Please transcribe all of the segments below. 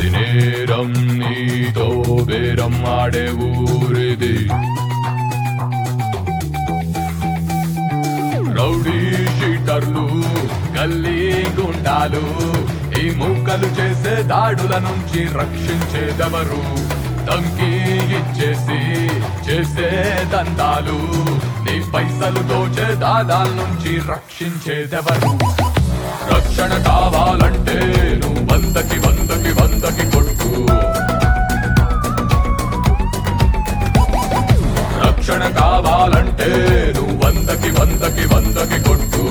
ఇది నేరం నీతో బేరం ఆడే ఊరిది రౌడీ షీటర్లు గల్లీ గుండాలు ఈ మూకలు చేసే దాడుల నుంచి రక్షించేదెవరు తంకి ఇచ్చేసి చేసే దందాలు నీ పైసలు దోచే దాదాల నుంచి రక్షించేదెవరు రక్షణ కావాలంటే నువ్వు వందకి వందకి వందకి కొట్టు రక్షణ కావాలంటే నువ్వు వందకి వందకి వందకి కొట్టు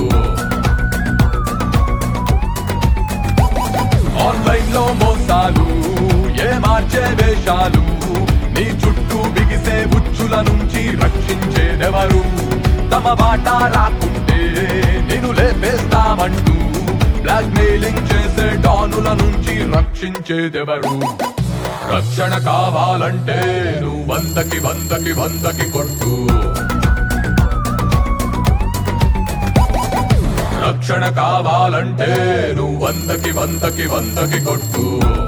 ఆన్లైన్ లో మోసాలు ఏ మార్చే వేషాలు నీ చుట్టూ బిగిసే ఉచ్చుల నుంచి రక్షించేదెవరు తమ బాట రాకుంటే నేను లేపేస్తామంటూ బ్లాక్ మెయిలింగ్ చేసే డానుల నుంచి రక్షించేదెవరు రక్షణ కావాలంటే నువ్వు వందకి వందకి వందకి కొట్టు రక్షణ కావాలంటే నువ్వు వందకి వందకి వందకి కొట్టు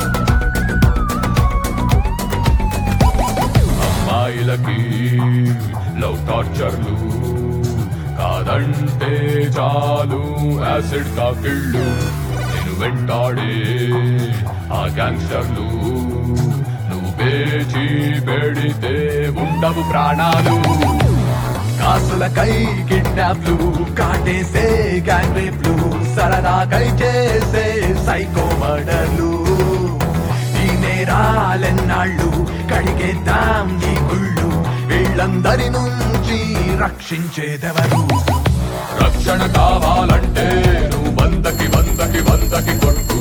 అమ్మాయిలకి లవ్ టార్చర్లు కాదంటే చాలు యాసిడ్ కాకిళ్ళు నేను వెంటాడే ఆ గ్యాంగ్స్టర్లు నువ్వు పేచి పెడితే ఉండవు ప్రాణాలు కాసులకై కిడ్నాప్లు కాటేసే గ్యాంగ్ రేప్లు సరదాకై చేసే సైకో మర్డర్లు ఈ నేరాలెన్నాళ్ళు కడిగేద్దాం ఈ గుళ్ళు వీళ్ళందరి నుంచి రక్షించేదెవరు రక్షణ కావాలంటే నువ్వు వందకి వందకి వందకి కొట్టు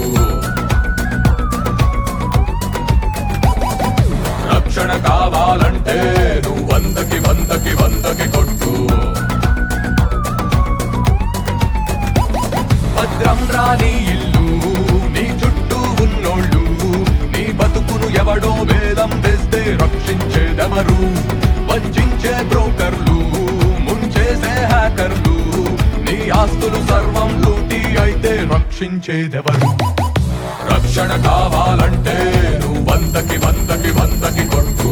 రక్షణ కావాలంటే నువ్వు వందకి వందకి వందకి కొట్టు భద్రం రాని ఇల్లు నీ చుట్టూ ఉన్నోళ్ళు నీ బతుకును ఎవడో వేదం వేస్తే రక్షించేదెవరు వంచే బ్రోకర్లు ముంచేసే హ్యాకర్లు నీ ఆస్తులు సర్వం లూటి అయితే రక్షించేదెవరు రక్షణ కావాలంటే నువ్వు వందకి వందకి వందకి కొట్టు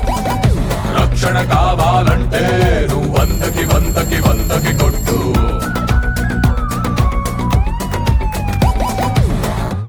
రక్షణ కావాలంటే నువ్వు వందకి వందకి వందకి కొట్టు